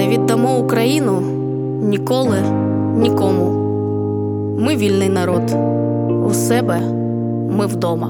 віддамо Україну ніколи нікому. Ми вільний народ, у себе ми вдома.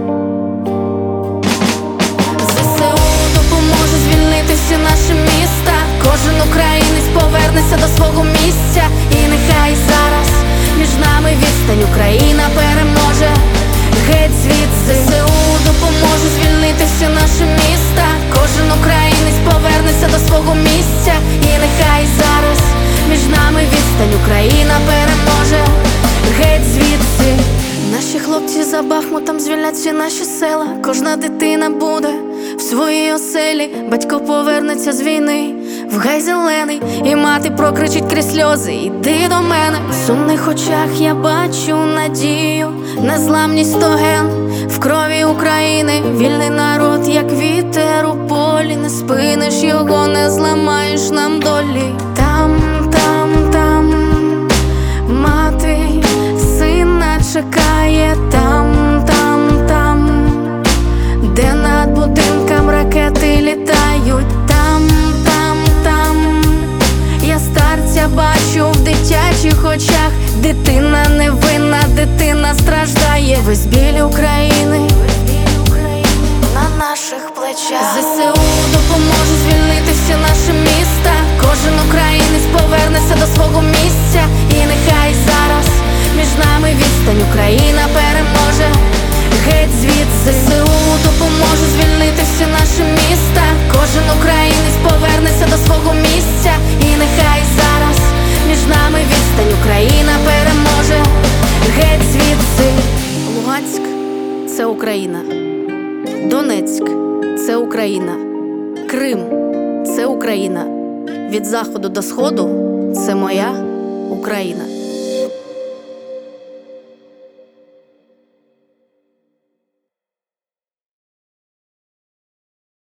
ЗСУ допоможе звільнити всі наші міста. Кожен українець повернеться до свого місця. І нехай зараз між нами відстань, Україна переможе. Геть звідси. ЗСУ допоможе звільнити всі наші міста. Кожен українець повернеться до свого місця. І нехай зараз між нами відстань, Україна переможе. Геть звідси. Наші хлопці за Бахмутом звільнять всі наші села. Кожна дитина буде в своїй оселі. Батько повернеться з війни в гай зелений, і мати прокричить крізь сльози: іди до мене. В сумних очах я бачу надію, незламність то ген в крові України. Вільний народ, як вітер у полі, не спиниш його, не зламаєш нам долі. Там мати сина чекає, там, де над будинком ракети літають. Там я старця бачу в дитячих очах. Дитина невинна, дитина страждає. Весь біль України на наших плечах. ЗСУ допоможе звільнити всі наші міста. Кожен українець повернеться до свого місця. І нехай зараз між нами відстань, Україна переможе. Геть звідси. ЗСУ допоможе звільнити всі наші міста. Кожен українець повернеться до свого місця. І нехай зараз між нами відстань, Україна переможе. Геть звідси. Луганськ – це Україна. Донецьк – це Україна. Крим – це Україна. Від заходу до сходу – це моя Україна.